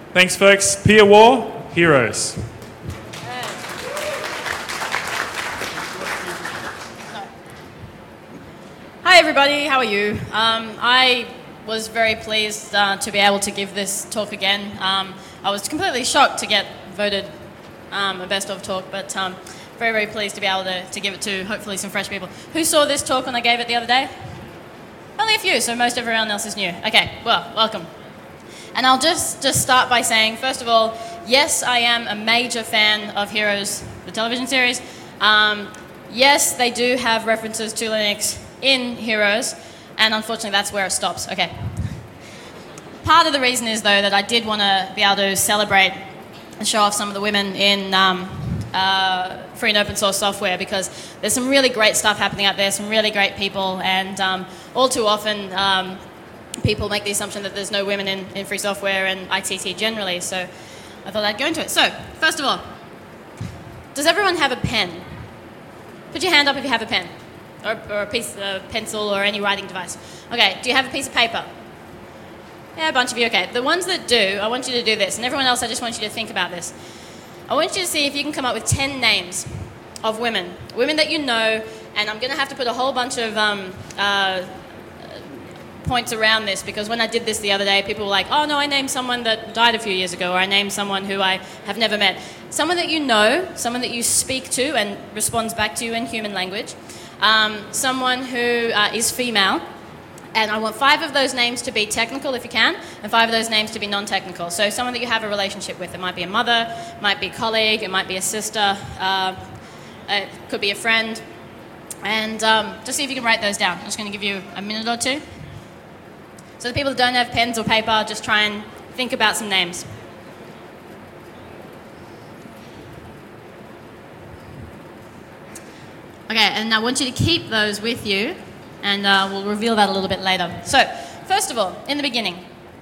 Thanks, folks. Pia War, Heroes. Hi everybody, how are you? I was very pleased to be able to give this talk again. I was completely shocked to get voted a best of talk, but very, very pleased to be able to give it to hopefully some fresh people. Who saw this talk when I gave it the other day? Only a few, so most everyone else is new. Okay, well, welcome. And I'll just start by saying, first of all, yes, I am a major fan of Heroes, the television series. Yes, they do have references to Linux in Heroes, and unfortunately that's where it stops. Okay. Part of the reason is, though, that I did want to be able to celebrate and show off some of the women in free and open source software, because there's some really great stuff happening out there, some really great people, and all too often people make the assumption that there's no women in free software and ICT generally, so I thought I'd go into it. So, first of all, does everyone have a pen? Put your hand up if you have a pen, or a piece of pencil or any writing device. Okay, do you have a piece of paper? Yeah, a bunch of you, okay. The ones that do, I want you to do this, and everyone else, I just want you to think about this. I want you to see if you can come up with 10 names of women that you know, and I'm going to have to put a whole bunch of points around this, because when I did this the other day, people were like, oh no, I named someone that died a few years ago, or I named someone who I have never met. Someone that you know, someone that you speak to and responds back to you in human language, someone who is female, and I want 5 of those names to be technical if you can, and 5 of those names to be non-technical. So someone that you have a relationship with. It might be a mother, it might be a colleague, it might be a sister, it could be a friend. And just see if you can write those down. I'm just going to give you a minute or two. So the people that don't have pens or paper, just try and think about some names. Okay, and I want you to keep those with you, and we'll reveal that a little bit later. So, first of all, in the beginning,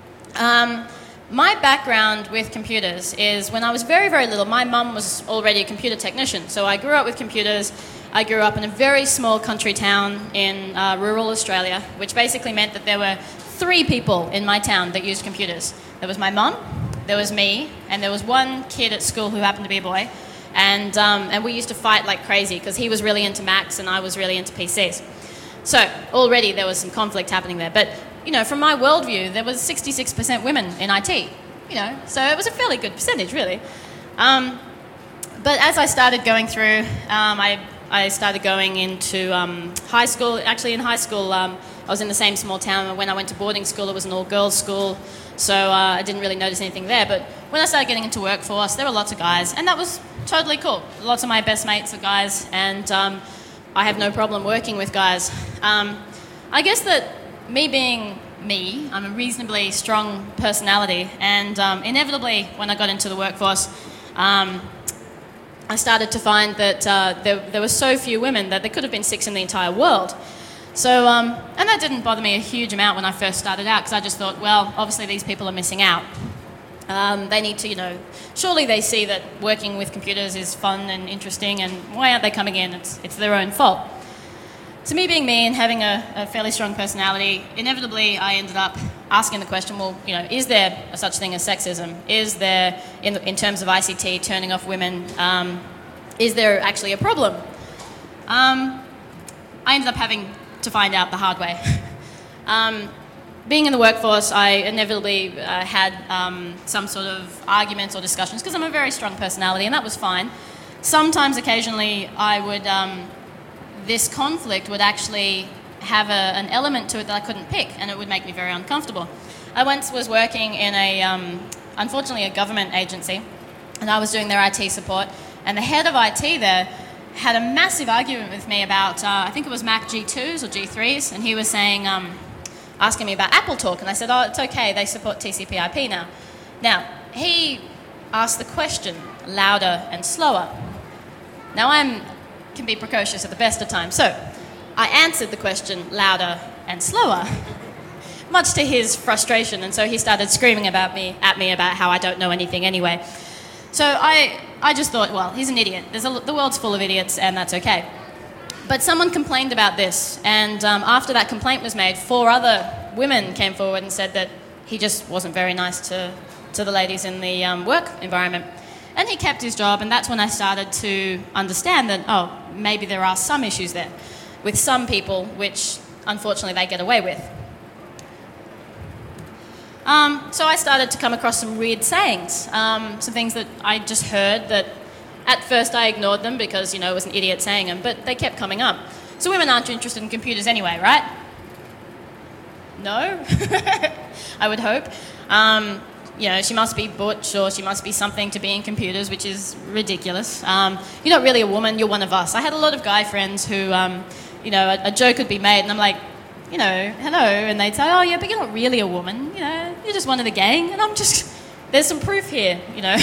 my background with computers is when I was very, very little, my mum was already a computer technician, so I grew up with computers. I grew up in a very small country town in rural Australia, which basically meant that there were 3 people in my town that used computers. There was my mum, there was me, and there was one kid at school who happened to be a boy. And we used to fight like crazy because he was really into Macs and I was really into PCs. So already there was some conflict happening there. But, you know, from my worldview, there was 66% women in IT. You know, so it was a fairly good percentage, really. But as I started going through, I started going into high school. Actually, in high school, I was in the same small town, and when I went to boarding school, it was an all-girls school, so I didn't really notice anything there. But when I started getting into workforce, there were lots of guys, and that was totally cool. Lots of my best mates are guys, and I have no problem working with guys. I guess that me being me, I'm a reasonably strong personality, and inevitably, when I got into the workforce, I started to find that there were so few women that there could have been 6 in the entire world. So, and that didn't bother me a huge amount when I first started out, because I just thought, well, obviously these people are missing out. They need to, you know, surely they see that working with computers is fun and interesting, and why aren't they coming in? It's their own fault. So me being me and having a fairly strong personality, inevitably I ended up asking the question, well, you know, is there a such thing as sexism? Is there, in terms of ICT, turning off women, is there actually a problem? I ended up having to find out the hard way. Being in the workforce, I inevitably had some sort of arguments or discussions, because I'm a very strong personality, and that was fine. Sometimes, occasionally, I would... this conflict would actually have an element to it that I couldn't pick, and it would make me very uncomfortable. I once was working in unfortunately, a government agency, and I was doing their IT support, and the head of IT there had a massive argument with me about, I think it was Mac G2s or G3s, and he was saying, asking me about AppleTalk, and I said, oh, it's okay, they support TCP/IP now. Now, he asked the question louder and slower. Now, can be precocious at the best of times. So I answered the question louder and slower, much to his frustration, and so he started screaming at me about how I don't know anything anyway. So I just thought, well, he's an idiot. The world's full of idiots, and that's okay. But someone complained about this, and after that complaint was made, 4 other women came forward and said that he just wasn't very nice to to the ladies in the work environment. And he kept his job, and that's when I started to understand that, oh, maybe there are some issues there with some people, which unfortunately they get away with. So I started to come across some weird sayings, some things that I just heard that at first I ignored them because, it was an idiot saying them, but they kept coming up. So women aren't interested in computers anyway, right? No? I would hope. She must be butch or she must be something to be in computers, which is ridiculous. You're not really a woman, you're one of us. I had a lot of guy friends who, a joke would be made and I'm like, hello, and they'd say, oh yeah, but you're not really a woman, you're just one of the gang, and I'm just, there's some proof here,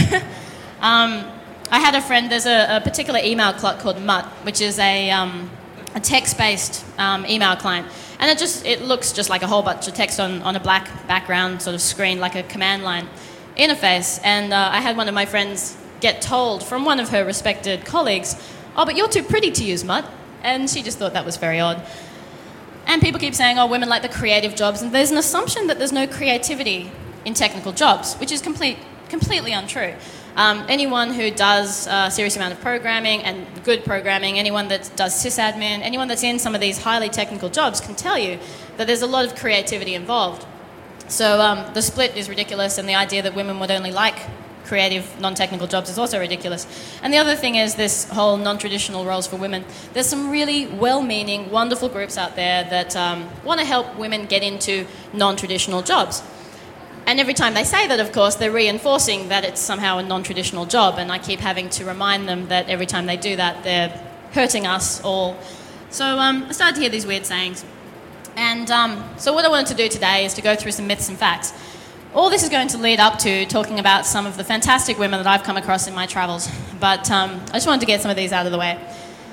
I had a friend, there's a particular email client called Mutt, which is a text-based email client, and it looks just like a whole bunch of text on a black background sort of screen, like a command line interface, and I had one of my friends get told from one of her respected colleagues, oh, but you're too pretty to use Mutt, and she just thought that was very odd. And people keep saying, oh, women like the creative jobs, and there's an assumption that there's no creativity in technical jobs, which is completely untrue. Anyone who does a serious amount of programming and good programming, anyone that does sysadmin, anyone that's in some of these highly technical jobs can tell you that there's a lot of creativity involved. So the split is ridiculous, and the idea that women would only like creative, non-technical jobs is also ridiculous. And the other thing is this whole non-traditional roles for women. There's some really well-meaning, wonderful groups out there that want to help women get into non-traditional jobs. And every time they say that, of course, they're reinforcing that it's somehow a non-traditional job, and I keep having to remind them that every time they do that, they're hurting us all. So I started to hear these weird sayings. And so what I wanted to do today is to go through some myths and facts. All this is going to lead up to talking about some of the fantastic women that I've come across in my travels. But I just wanted to get some of these out of the way.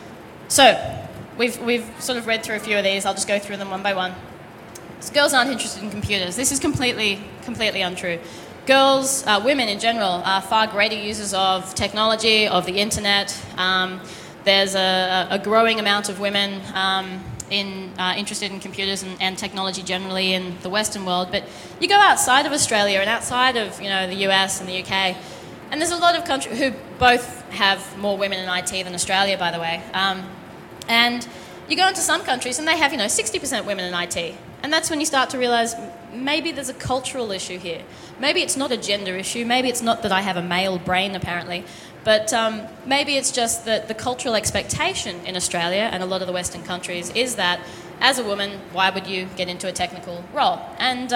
So we've sort of read through a few of these. I'll just go through them one by one. So girls aren't interested in computers. This is completely untrue. Girls, women in general, are far greater users of technology, of the internet. There's a growing amount of women interested in computers and technology generally in the Western world, but you go outside of Australia and outside of the US and the UK, and there's a lot of countries who both have more women in IT than Australia, by the way. And you go into some countries and they have 60% women in IT, and that's when you start to realise maybe there's a cultural issue here. Maybe it's not a gender issue. Maybe it's not that I have a male brain apparently. But maybe it's just that the cultural expectation in Australia and a lot of the Western countries is that as a woman, why would you get into a technical role? And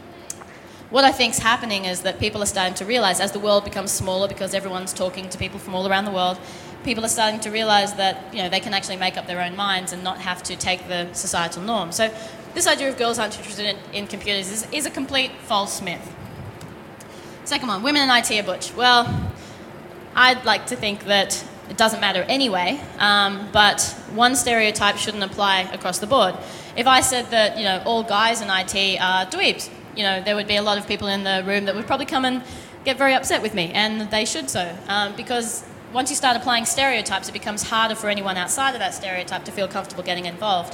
what I think's happening is that people are starting to realise as the world becomes smaller because everyone's talking to people from all around the world, people are starting to realise that they can actually make up their own minds and not have to take the societal norm. So this idea of girls aren't interested in computers is a complete false myth. Second one, women in IT are butch. Well, I'd like to think that it doesn't matter anyway, but one stereotype shouldn't apply across the board. If I said that, all guys in IT are dweebs, there would be a lot of people in the room that would probably come and get very upset with me, and they should so, because once you start applying stereotypes, it becomes harder for anyone outside of that stereotype to feel comfortable getting involved.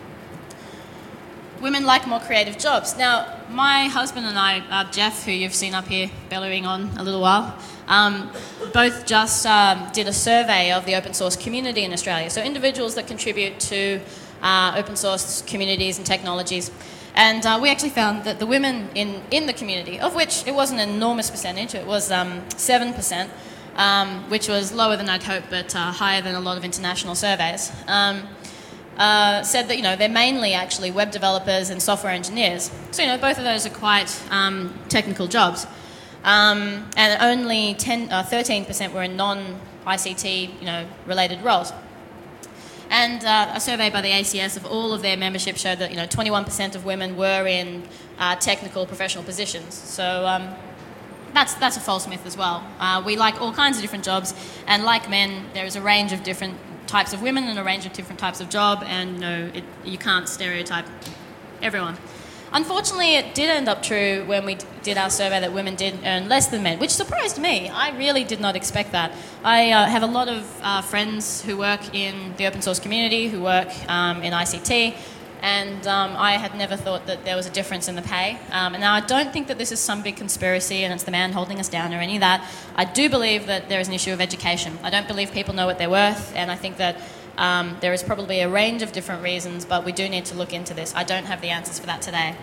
Women like more creative jobs. Now, my husband and I, Jeff, who you've seen up here bellowing on a little while, both just did a survey of the open source community in Australia. So individuals that contribute to open source communities and technologies. And we actually found that the women in the community, of which it wasn't an enormous percentage, it was 7%, which was lower than I'd hoped, but higher than a lot of international surveys, said that they're mainly actually web developers and software engineers. So both of those are quite technical jobs, and only 13% were in non-ICT related roles. And a survey by the ACS of all of their membership showed that 21% of women were in technical professional positions. So that's a false myth as well. We like all kinds of different jobs, and like men, there is a range of different types of women and a range of different types of job, and you can't stereotype everyone. Unfortunately, it did end up true when we did our survey that women did earn less than men, which surprised me. I really did not expect that. I have a lot of friends who work in the open source community, who work in ICT, and I had never thought that there was a difference in the pay. And now I don't think that this is some big conspiracy and it's the man holding us down or any of that. I do believe that there is an issue of education. I don't believe people know what they're worth, and I think that there is probably a range of different reasons, but we do need to look into this. I don't have the answers for that today.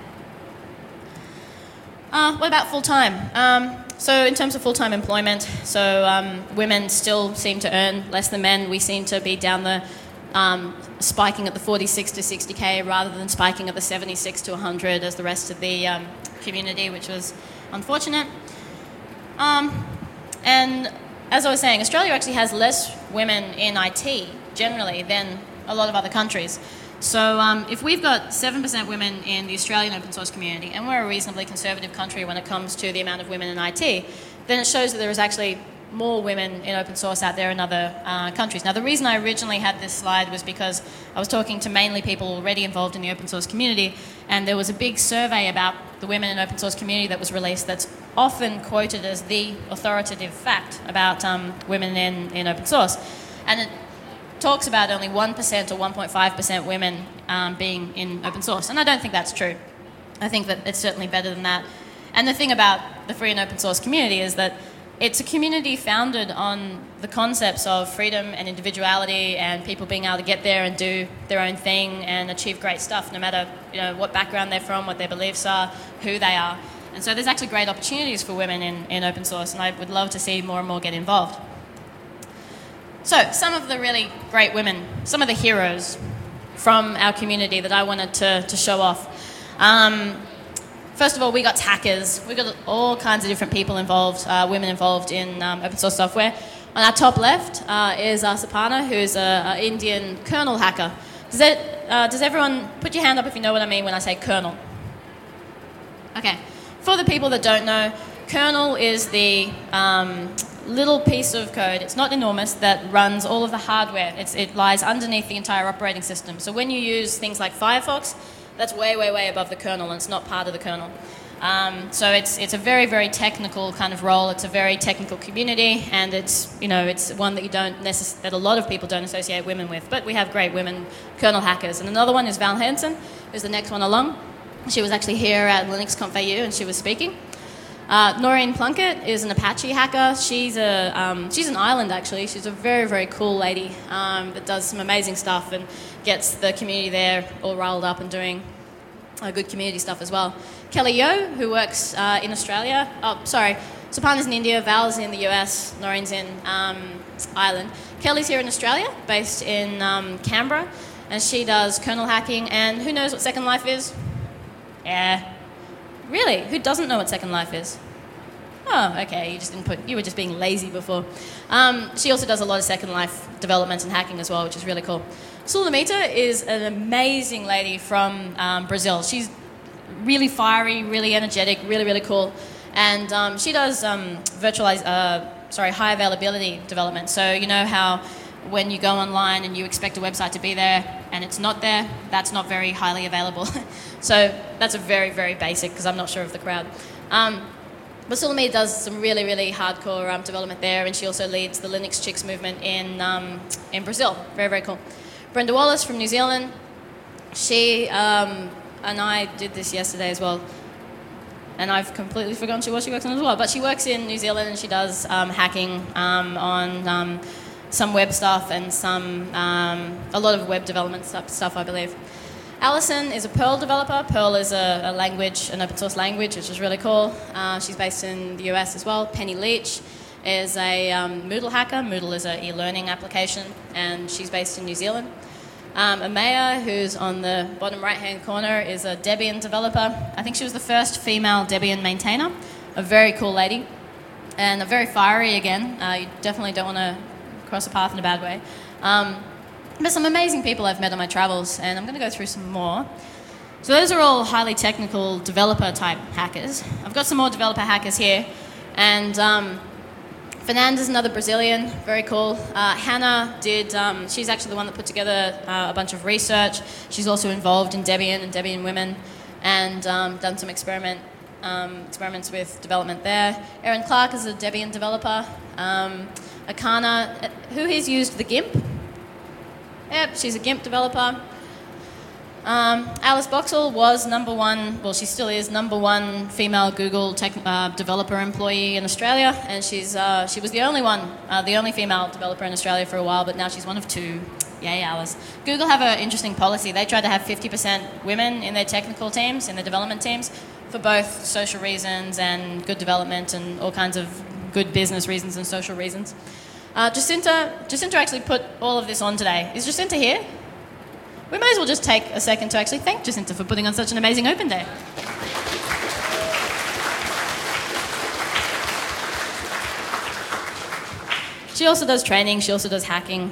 What about full-time? So in terms of full-time employment, so women still seem to earn less than men. We seem to be down the spiking at the 46 to 60k rather than spiking at the 76 to 100 as the rest of the community, which was unfortunate. And as I was saying, Australia actually has less women in IT generally than a lot of other countries. So if we've got 7% women in the Australian open source community, and we're a reasonably conservative country when it comes to the amount of women in IT, then it shows that there is actually more women in open source out there in other countries. Now, the reason I originally had this slide was because I was talking to mainly people already involved in the open source community, and there was a big survey about the women in open source community that was released that's often quoted as the authoritative fact about women in open source. And it talks about only 1% or 1.5% women being in open source. And I don't think that's true. I think that it's certainly better than that. And the thing about the free and open source community is that it's a community founded on the concepts of freedom and individuality and people being able to get there and do their own thing and achieve great stuff no matter what background they're from, what their beliefs are, who they are. And so there's actually great opportunities for women in open source, and I would love to see more and more get involved. So some of the really great women, some of the heroes from our community that I wanted to show off. First of all, we got hackers. We got all kinds of different people involved, women involved in open source software. On our top left is Sapana, who's an Indian kernel hacker. Does everyone put your hand up if you know what I mean when I say kernel? Okay. For the people that don't know, kernel is the little piece of code, it's not enormous, that runs all of the hardware. It lies underneath the entire operating system. So when you use things like Firefox, that's way, way, way above the kernel, and it's not part of the kernel. So it's a very, very technical kind of role. It's a very technical community, and it's one that that a lot of people don't associate women with. But we have great women kernel hackers. And another one is Val Hansen, who's the next one along. She was actually here at LinuxConf AU, and she was speaking. Noreen Plunkett is an Apache hacker. She's an island, actually. She's a very, very cool lady that does some amazing stuff and gets the community there all riled up and doing good community stuff as well. Kelly Yo, who works in Australia. Oh, sorry. Sapana's in India, Val's in the US, Noreen's in Ireland. Kelly's here in Australia, based in Canberra, and she does kernel hacking. And who knows what Second Life is? Yeah. Really? Who doesn't know what Second Life is? Oh, okay, you were just being lazy before. She also does a lot of Second Life development and hacking as well, which is really cool. Sulamita is an amazing lady from Brazil. She's really fiery, really energetic, really, really cool. And she does high availability development. So you know how when you go online and you expect a website to be there and it's not there, that's not very highly available. So that's a very, very basic, because I'm not sure of the crowd. But Sulamita does some really, really hardcore development there, and she also leads the Linux Chicks movement in Brazil. Very, very cool. Brenda Wallace from New Zealand. She and I did this yesterday as well, and I've completely forgotten what she works on as well. But she works in New Zealand, and she does hacking on some web stuff and a lot of web development stuff, I believe. Alison is a Perl developer. Perl is a language, an open source language, which is really cool. She's based in the US as well. Penny Leach is a Moodle hacker. Moodle is an e-learning application, and she's based in New Zealand. Amaya, who's on the bottom right-hand corner, is a Debian developer. I think she was the first female Debian maintainer. A very cool lady, and a very fiery again. You definitely don't want to cross a path in a bad way. There's some amazing people I've met on my travels, and I'm going to go through some more. So those are all highly technical developer-type hackers. I've got some more developer hackers here, and Fernanda's another Brazilian, very cool. Hannah she's actually the one that put together a bunch of research. She's also involved in Debian and Debian Women, and done some experiments with development there. Erin Clark is a Debian developer. Akana, who has used the GIMP? Yep, she's a GIMP developer. Alice Boxall was number one, well, she still is number one female Google developer employee in Australia, and she was the only female developer in Australia for a while, but now she's one of two. Yay, Alice. Google have an interesting policy. They try to have 50% women in their technical teams, in their development teams, for both social reasons and good development and all kinds of good business reasons and social reasons. Jacinta actually put all of this on today. Is Jacinta here? We may as well just take a second to actually thank Jacinta for putting on such an amazing open day. She also does training, she also does hacking.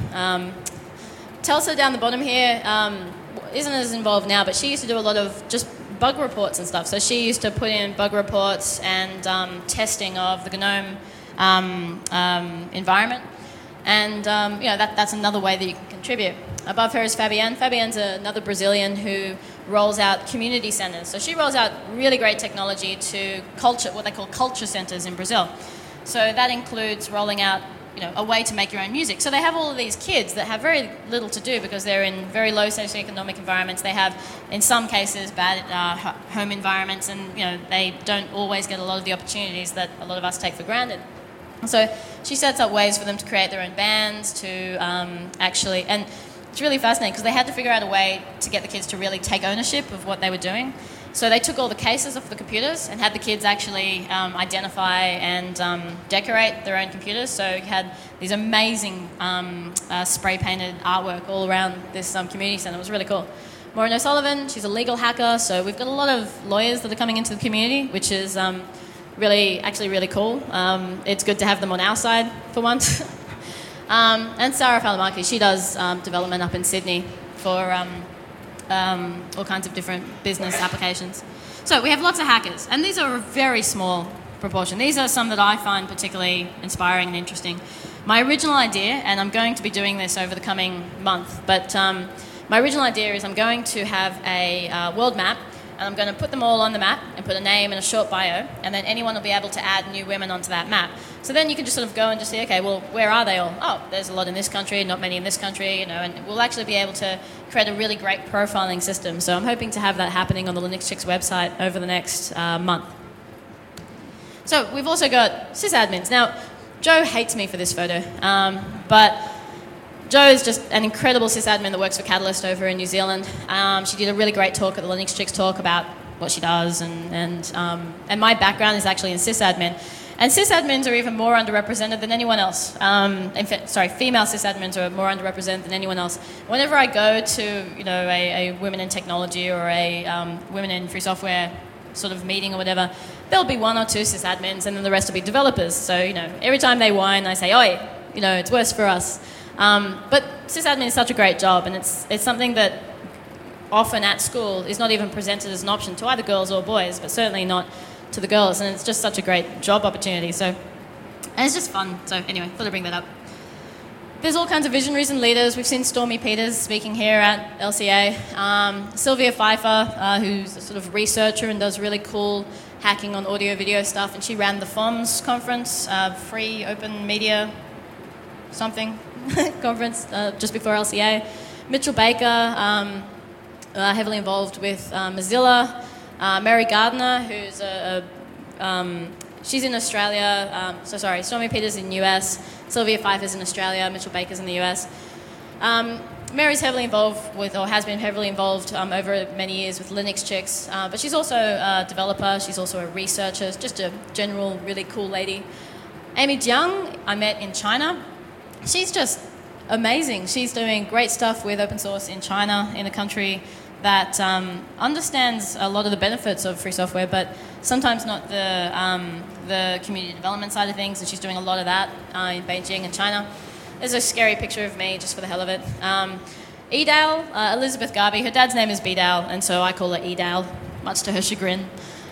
Telsa down the bottom here isn't as involved now, but she used to do a lot of just bug reports and stuff. So she used to put in bug reports and testing of the GNOME environment. And that's another way that you can contribute. Above her is Fabienne. Fabienne's another Brazilian who rolls out community centres. So she rolls out really great technology to what they call culture centres in Brazil. So that includes rolling out a way to make your own music. So they have all of these kids that have very little to do because they're in very low socioeconomic environments. They have, in some cases, bad home environments, and they don't always get a lot of the opportunities that a lot of us take for granted. So she sets up ways for them to create their own bands, to and it's really fascinating because they had to figure out a way to get the kids to really take ownership of what they were doing. So they took all the cases off the computers and had the kids actually identify and decorate their own computers. So you had these amazing spray-painted artwork all around this community centre. It was really cool. Maureen O'Sullivan, she's a legal hacker. So we've got a lot of lawyers that are coming into the community, which is really cool. It's good to have them on our side for once. And Sarah Falamaki, she does development up in Sydney for all kinds of different business applications. So we have lots of hackers, and these are a very small proportion. These are some that I find particularly inspiring and interesting. My original idea, and I'm going to be doing this over the coming month, but my original idea is I'm going to have a world map, and I'm going to put them all on the map and put a name and a short bio, and then anyone will be able to add new women onto that map. So then you can just sort of go and just see, okay, well, where are they all? Oh, there's a lot in this country, not many in this country, and we'll actually be able to create a really great profiling system. So I'm hoping to have that happening on the Linux Chicks website over the next month. So we've also got sysadmins. Now, Joe hates me for this photo, but Joe is just an incredible sysadmin that works for Catalyst over in New Zealand. She did a really great talk at the Linux Chicks talk about what she does, and my background is actually in sysadmin. And sysadmins are even more underrepresented than anyone else. Female sysadmins are more underrepresented than anyone else. Whenever I go to a women in technology or a women in free software sort of meeting or whatever, there'll be one or two sysadmins, and then the rest will be developers. So every time they whine, I say, "Oi, it's worse for us." But sysadmin is such a great job, and it's something that often at school is not even presented as an option to either girls or boys, but certainly not to the girls, and it's just such a great job opportunity. And it's just fun. So anyway, thought I'd bring that up. There's all kinds of visionaries and leaders. We've seen Stormy Peters speaking here at LCA. Sylvia Pfeiffer, who's a sort of researcher and does really cool hacking on audio-video stuff, and she ran the FOMS conference, Free Open Media something conference just before LCA. Mitchell Baker, heavily involved with Mozilla. Mary Gardner, who's she's in Australia. Stormy Peters in the US. Sylvia Pfeiffer's in Australia. Mitchell Baker's in the US. Mary's heavily involved with, or has been heavily involved over many years with Linux Chicks, but she's also a developer. She's also a researcher. Just a general really cool lady. Amy Jiang, I met in China. She's just amazing. She's doing great stuff with open source in China, in a country that understands a lot of the benefits of free software, but sometimes not the community development side of things, and she's doing a lot of that in Beijing and China. There's a scary picture of me just for the hell of it. Edale, Elizabeth Garvey, her dad's name is Bdale, and so I call her Edale, much to her chagrin.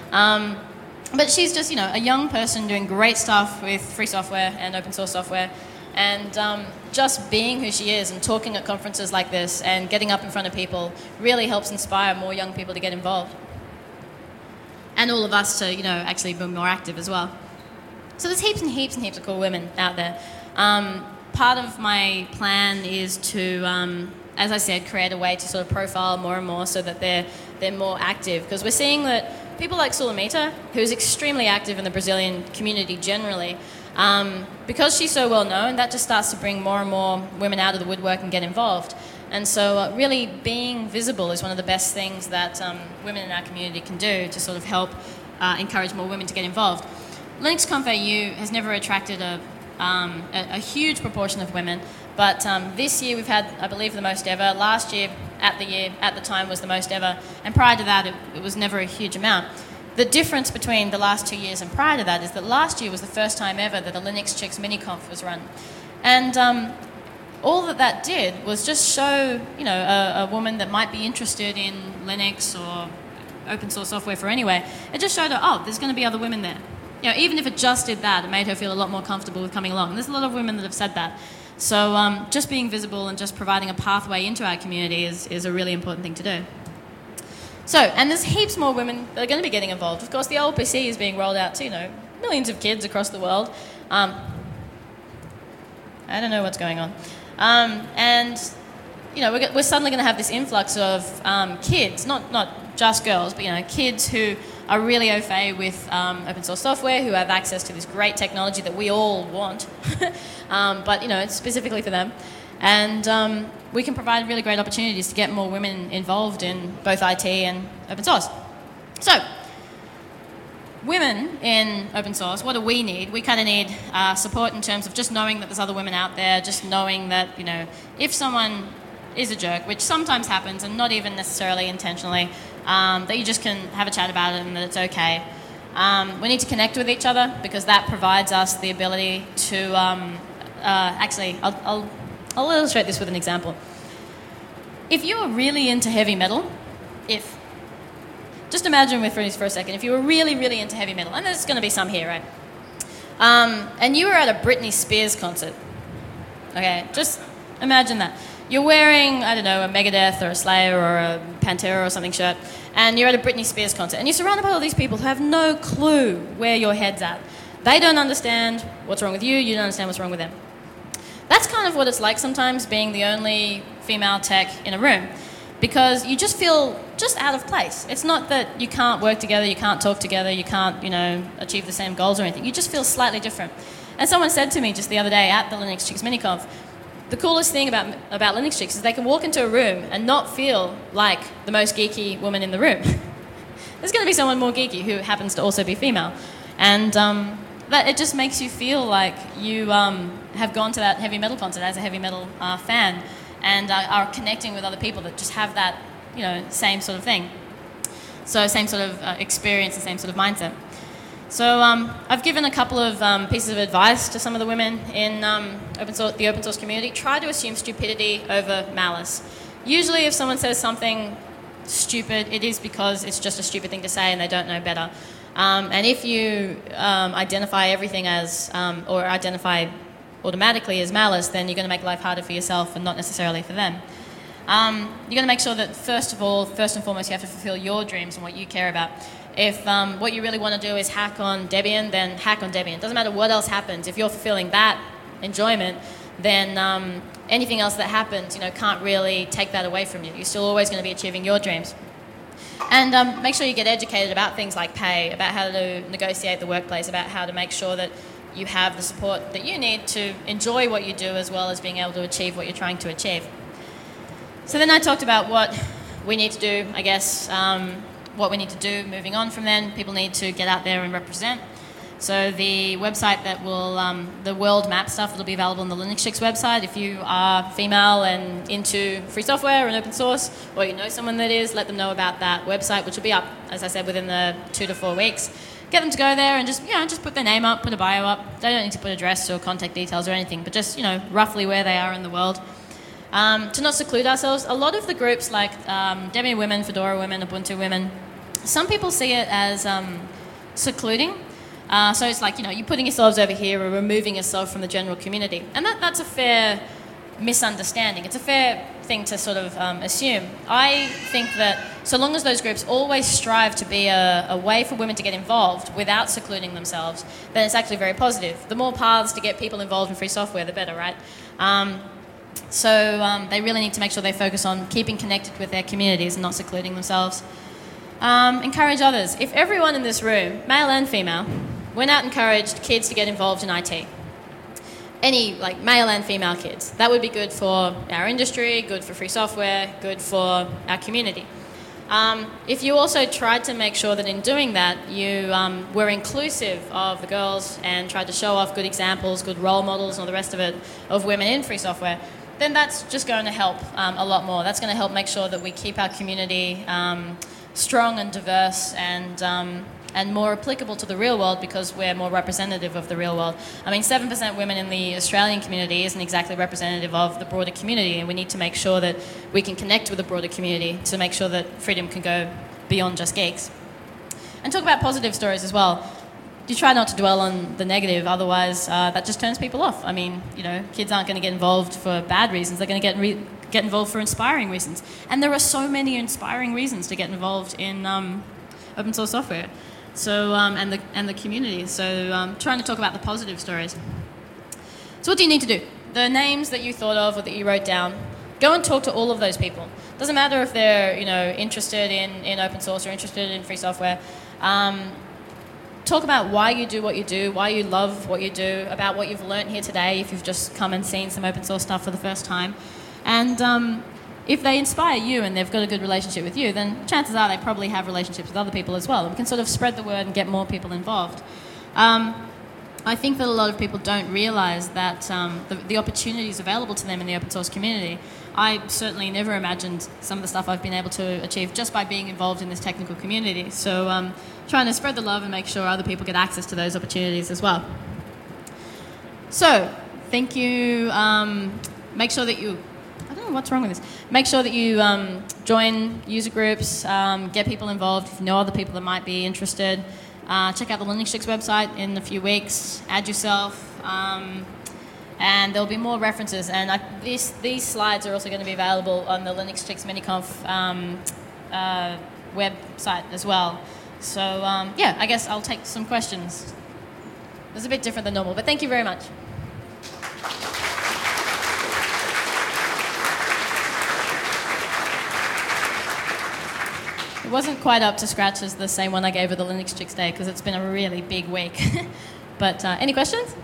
But she's just, a young person doing great stuff with free software and open source software. And just being who she is and talking at conferences like this and getting up in front of people really helps inspire more young people to get involved. And all of us to, actually be more active as well. So there's heaps and heaps and heaps of cool women out there. Part of my plan is to as I said, create a way to sort of profile more and more so that they're more active. Because we're seeing that people like Sulamita, who's extremely active in the Brazilian community generally, because she's so well known, that just starts to bring more and more women out of the woodwork and get involved. And so really being visible is one of the best things that women in our community can do to sort of help encourage more women to get involved. LinuxConf AU has never attracted a huge proportion of women, but this year we've had, I believe, the most ever. Last year at the time was the most ever, and prior to that it was never a huge amount. The difference between the last 2 years and prior to that is that last year was the first time ever that a Linux Chicks mini-conf was run. And all that did was just show, a woman that might be interested in Linux or open source software for anywhere. It just showed her, oh, there's going to be other women there. Even if it just did that, it made her feel a lot more comfortable with coming along. And there's a lot of women that have said that. So just being visible and just providing a pathway into our community is a really important thing to do. So, and there's heaps more women that are going to be getting involved. Of course, the OLPC is being rolled out to, millions of kids across the world. I don't know what's going on. And, we're suddenly going to have this influx of kids, not just girls, but, kids who are really au fait with open source software, who have access to this great technology that we all want, but, it's specifically for them. And we can provide really great opportunities to get more women involved in both IT and open source. So, women in open source, what do we need? We kind of need support in terms of just knowing that there's other women out there, just knowing that, if someone is a jerk, which sometimes happens and not even necessarily intentionally, that you just can have a chat about it and that it's okay. We need to connect with each other because that provides us the ability to actually, I'll illustrate this with an example. If you were really into heavy metal, just imagine with me for a second, if you were really, really into heavy metal, and there's going to be some here, right? And you were at a Britney Spears concert. Okay, just imagine that. You're wearing, I don't know, a Megadeth or a Slayer or a Pantera or something shirt, and you're at a Britney Spears concert, and you're surrounded by all these people who have no clue where your head's at. They don't understand what's wrong with you, you don't understand what's wrong with them. That's kind of what it's like sometimes being the only female tech in a room, because you just feel just out of place. It's not that you can't work together, you can't talk together, you can't, achieve the same goals or anything. You just feel slightly different. And someone said to me just the other day at the Linux Chicks mini-conf, the coolest thing about Linux Chicks is they can walk into a room and not feel like the most geeky woman in the room. There's going to be someone more geeky who happens to also be female. And that it just makes you feel like you have gone to that heavy metal concert as a heavy metal fan and are connecting with other people that just have that, same sort of thing. So same sort of experience and same sort of mindset. So I've given a couple of pieces of advice to some of the women in the open source community. Try to assume stupidity over malice. Usually if someone says something stupid, it is because it's just a stupid thing to say and they don't know better. And if you identify everything as, or identify automatically as malice, then you're going to make life harder for yourself and not necessarily for them. You're going to make sure that first and foremost, you have to fulfill your dreams and what you care about. If what you really want to do is hack on Debian, then hack on Debian. It doesn't matter what else happens. If you're fulfilling that enjoyment, then anything else that happens, can't really take that away from you. You're still always going to be achieving your dreams. And make sure you get educated about things like pay, about how to negotiate the workplace, about how to make sure that you have the support that you need to enjoy what you do as well as being able to achieve what you're trying to achieve. So then I talked about what we need to do, I guess, what we need to do moving on from then. People need to get out there and represent. So the website that will, the world map stuff that will be available on the Linux Chicks website. If you are female and into free software and open source, or you know someone that is, let them know about that website, which will be up, as I said, within the 2 to 4 weeks. Get them to go there and just put their name up, put a bio up. They don't need to put address or contact details or anything, but just, roughly where they are in the world. To not seclude ourselves, a lot of the groups like Debian Women, Fedora Women, Ubuntu Women, some people see it as secluding. So it's like, you're putting yourselves over here or removing yourself from the general community. And that's a fair misunderstanding. It's a fair thing to sort of assume. I think that so long as those groups always strive to be a way for women to get involved without secluding themselves, then it's actually very positive. The more paths to get people involved in free software, the better, right? So they really need to make sure they focus on keeping connected with their communities and not secluding themselves. Encourage others. If everyone in this room, male and female, went out and encouraged kids to get involved in IT, any like male and female kids, that would be good for our industry, good for free software, good for our community. If you also tried to make sure that in doing that you were inclusive of the girls and tried to show off good examples, good role models and all the rest of it of women in free software, then that's just going to help a lot more. That's going to help make sure that we keep our community strong and diverse and more applicable to the real world because we're more representative of the real world. I mean, 7% women in the Australian community isn't exactly representative of the broader community, and we need to make sure that we can connect with the broader community to make sure that freedom can go beyond just geeks. And talk about positive stories as well. You try not to dwell on the negative, otherwise that just turns people off. I mean, you know, kids aren't going to get involved for bad reasons. They're going to get involved for inspiring reasons. And there are so many inspiring reasons to get involved in open source software. So and the community. So trying to talk about the positive stories. So what do you need to do? The names that you thought of or that you wrote down, go and talk to all of those people. Doesn't matter if they're interested in open source or interested in free software. Talk about why you do what you do, why you love what you do, about what you've learnt here today if you've just come and seen some open source stuff for the first time. And if they inspire you and they've got a good relationship with you, then chances are they probably have relationships with other people as well. And we can sort of spread the word and get more people involved. I think that a lot of people don't realise that the opportunities available to them in the open source community. I certainly never imagined some of the stuff I've been able to achieve just by being involved in this technical community. So trying to spread the love and make sure other people get access to those opportunities as well. So, thank you. Make sure that you... I don't know what's wrong with this. Make sure that you join user groups, get people involved. If you know other people that might be interested, check out the Linux Chicks website in a few weeks. Add yourself, and there'll be more references. And these slides are also going to be available on the Linux Chicks MiniConf website as well. So yeah, I guess I'll take some questions. It's a bit different than normal, but thank you very much. It wasn't quite up to scratch as the same one I gave at the Linux Chicks Day because it's been a really big week. But any questions?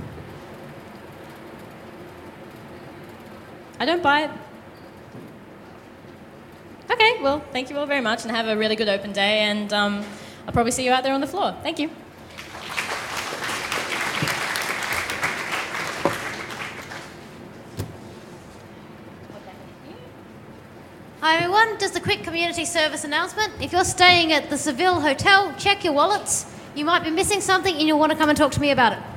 I don't buy it. Okay, well, thank you all very much and have a really good open day, and I'll probably see you out there on the floor. Thank you. Hi everyone, just a quick community service announcement. If you're staying at the Seville Hotel, check your wallets. You might be missing something and you'll want to come and talk to me about it.